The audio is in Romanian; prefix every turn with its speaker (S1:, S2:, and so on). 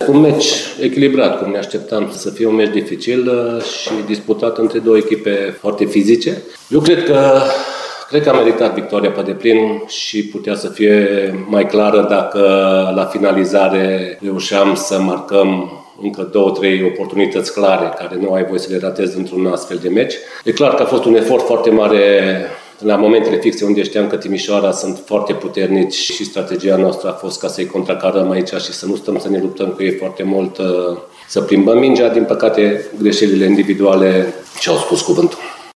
S1: Un meci echilibrat, cum ne așteptam să fie un meci dificil și disputat între două echipe foarte fizice. Eu cred că a meritat victoria pe deplin și putea să fie mai clară dacă la finalizare reușeam să marcăm încă 2-3 oportunități clare care nu ai voie să le ratezi într-un astfel de meci. E clar că a fost un efort foarte mare la momentele fixe unde știam că Timișoara sunt foarte puternici și strategia noastră a fost ca să-i contracarăm aici și să nu stăm să ne luptăm cu ei foarte mult, să plimbăm mingea. Din păcate, greșelile individuale și-au spus cuvântul.